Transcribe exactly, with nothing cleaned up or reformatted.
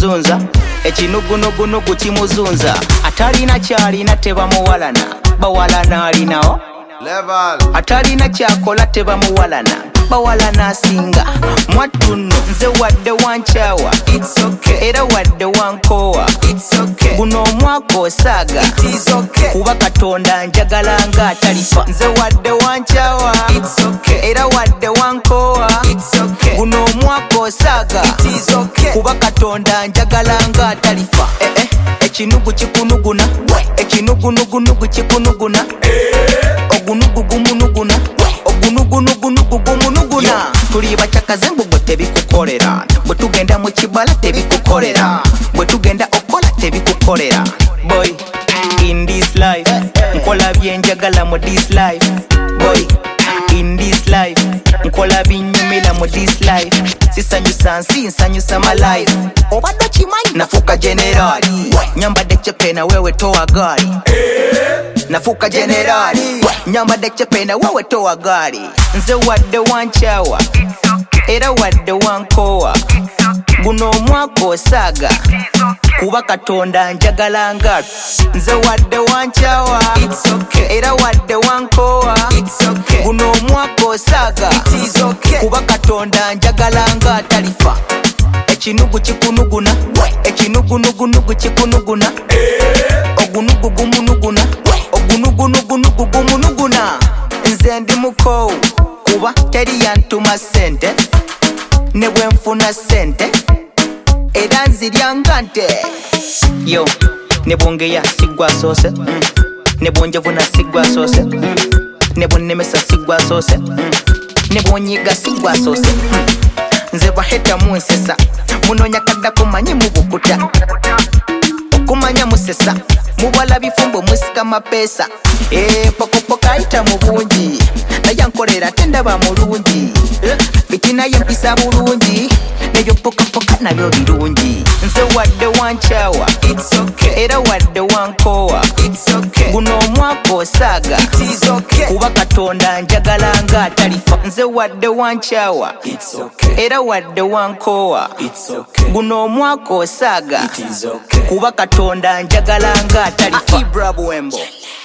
kimuzunza ekinugunugunugu kimuzunza atalina kyalina tebamuwalana bawalana alinawo level atalina kyakola tebamuwalana bawalana asinga mwattu nno nze wadde wankyawa it's okay era wadde wankowa it's okay guno omwaka osaaga it is okay kuba katonda njagala nga atalifa nze wadde wankyawa it's okay era wadde wankowa it's okay guno omwaka osaaga it is okay kuba katonda njagala nga atalifa eh eh ekinugu kikunuguna ekinugunugunugu kikunuguna ogunugu gumunuguna ogunugunugunugu gumunuguna tuli bakyakaze mbu bwe tebikukolera bwe tugenda mu kibala tebikukolera bwe tugenda okola tebikukolera boy in this life nkola byenjagala mu this life boy in this life nkola binyumira mu this life sisanyusa nsi nsanyusa my life obadde kimanyi nafuuka generali nyambadde cepena wewe towa gali nafuuka generali nyambadde cepena wewe towa gali nze wadde wankyawa era wadde wankowa guno omwaka osaaga kuba katonda njagala nga nze wadde wankyawa it's okay era wadde wankowa it's okay guno omwaka osaaga it is okay kuba katonda njagala nga atalifa ekinugu kikunuguna ekinugunugunugu kikunuguna ogunugu gumunuguna ogunugunugunugu gumunuguna nze ndi mukowu kuba teri yantuma sente ne bwe nfuna sente era nzirya nga nte yo ne bwongeya sigwa soose mm. ne bwonjevuna sigwa soose mm. ne bwonnemesa sigwa soose mm. ne bwonyiga sigwa soose mm. nze baheta munsesa munonya kadda kumanyi mubukuta okumanya musesa mubala bifumbo musika mapeesa eh pokopoka ayita mu bungi naye nkolera tendaba mulungi fitina yempisa bulungi nebyo pokopoka nabyo birungi nze wadde wankyawa it's okay era wadde wankowa it's okay guno omwaka osaaga it is okay kuba katonda njagala nga atalifa nze wadde wankyawa it's okay era wadde wankowa it's okay guno omwaka osaaga it is okay kuba katonda njagala nga atalifa Ibra Buwembo.